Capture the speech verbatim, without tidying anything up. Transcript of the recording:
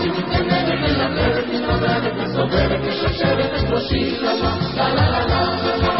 היא מתגננת, מלבבת, מתעוררת, מסובבת, משלשלת את ראשי, לה לה לה לה לה לה